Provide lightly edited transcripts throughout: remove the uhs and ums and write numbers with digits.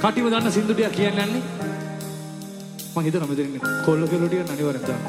කටිම දන්න සින්දු ටික කියන්නේ යන්නේ. මම හිතනවා මෙතනින් කොල්ල කෙල්ල ටික අනිවාර්යෙන් දාන්න.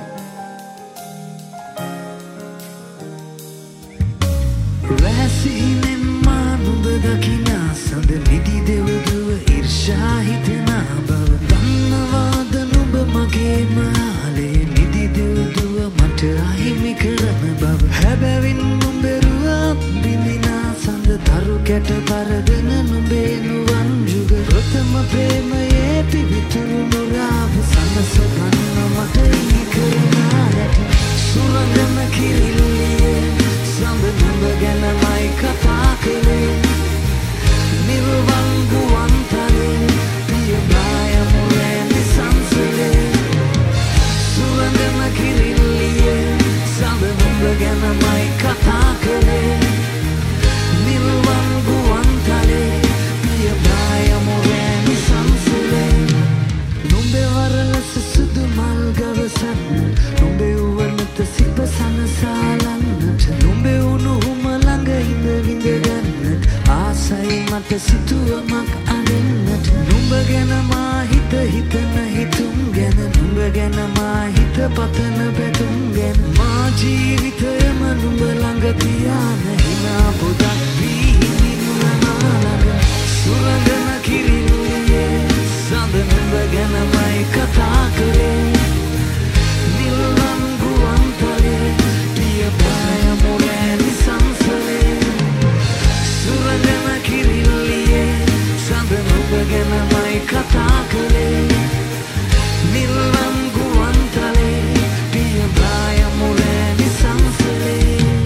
රැසීනෙන් මා නුඹ දකිනා සඳ නිදි දෙවදුව ඊර්ෂා හිතනා බව දන්නවාද නුඹ මගේ මාලේ නිදි දෙවදුව මට අහිමි කරන බව හැබැවින් නුඹරුවත් බිඳිනා සඳ තරු කැට පරදන නුඹේ නුවන් යුග ප්‍රථම ප්‍රේමයේ පිවිතුරු මුරාව සනසගන්න මට ඉනි කරනා රැට සුරංගන කිරිල්ලියේ සඳ නුඹ ගැනමයි කතා කළේ නිර්වන් ගුවන්තලේ පිය බාය මුරෑනි සංසලේ සුරංගන කිරිල්ලියේ සඳ නුඹ ගැනමයි කතා කළේ නිර්වන් ගුවන්තලේ පිය බාය මුරෑනි සංසලේ නුඹේ වරලස සුදු මල් ගවසන්න නුඹේ උවනත සිප සනසාලන්නට නුඹේ උණුහුම ළඟ ඉඳ විඳ ගන්නට ආසයි මට සිතුවමක් අඳින්නට නුඹ ගැන මා හිත හිතන හිතුම් ගැන නුඹ ගැන මා හිත පතන පැතුම් ගැන මා ජීවිතයම නුඹ ළඟ තියාන හිනා පොදක් වී හිඳින්නා ළඟ සුරංගන කිරිල්ලියේ සඳ නුඹ ගැනමයි කතා කරේ නිර්වන් ගුවන්තලේ පිය බාය මුරෑනි සංසලේ සුරංගන කිරිල්ලියේ සඳ නුඹ ගැනමයි කතා කරේ නිර්වන් ගුවන්තලේ පිය බාය මුරෑනි සංසලේ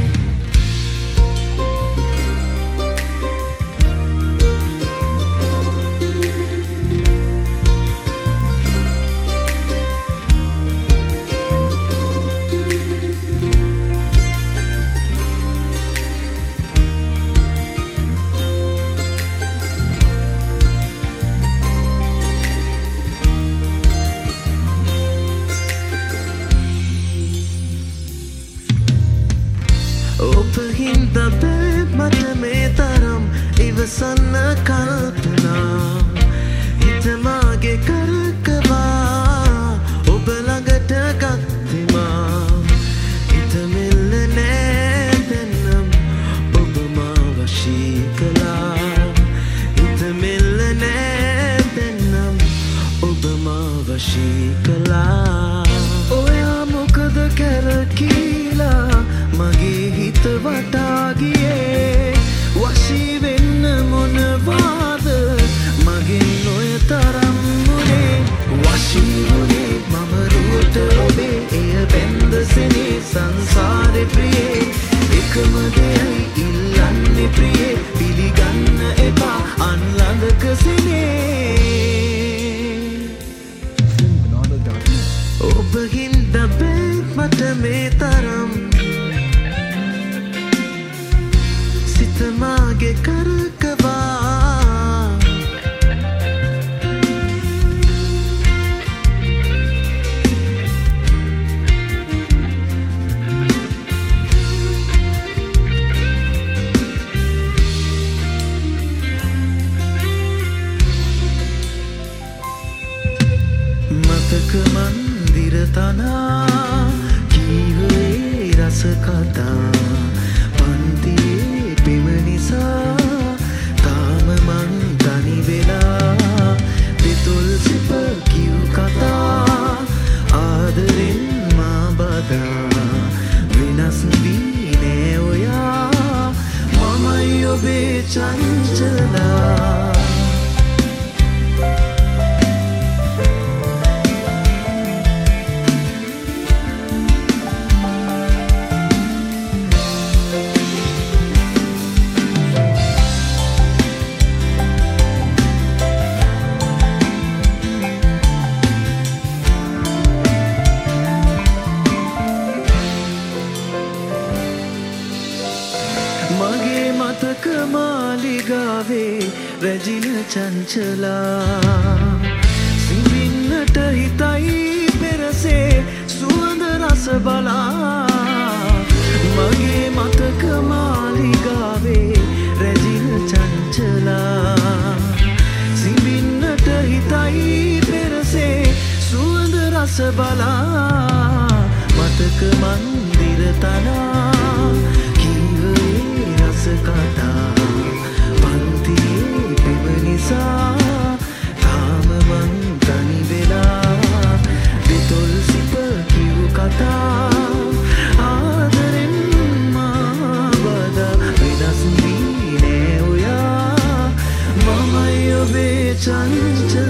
ඔබහින්ද බෑ මට මේ තරම් ඉවසන්න කල්පනා හිතමාගේ කරකවා ඔබ ළඟට ගත්තිමා හිතමෙල්ල නෑ දෙන්නම් ඔබ මා වශී කළා හිතමෙල්ල නෑ දෙන්නම් ඔබ මා වශී කළා ඔයා මොකද කැරකීලා මගේ හිත වටා ගියේ වශී වෙන්න මොනවාද මගෙන් ඔය තරම් වුණේ වශී වුණේ මම රුවට ඔබේ එය බැන්ද සෙනේ සංසාරේ ප්‍රියේ එකම දෙයයි ඉල්ලන්නේ ප්‍රියේ පිළිගන්න එපා අන් ළඟක සෙනේ ඔබගින්ද බෑ මට මේ තරම් සිතමාගේ කරකවා මතක මන්දිර තනා කීවේ රස කතා පන්තියේ පෙම නිසා තාම මං තනි වෙලා දෙතොල් සිප කිව් කතා ආදරෙන් මා බදා වෙනස් වී නෑ ඔයා මමයි ඔබේ චංචලා මගේ මතක මාලිගාවේ රැජින චංචලා සිඹින්නට හිතයි පෙරසේ සුවඳ රස බලා මගේ මතක මාලිගාවේ රැජින චංචලා සිඹින්නට මතක මන්දිර තනා කීවේ රස කතා පන්තියේ පෙම නිසා තාම මං තනි වෙලා දෙතොල් සිප කිව් කතා ආදරෙන් මා බදා වෙනස් වී නෑ ඔයා මමයි ඔබේ චංචල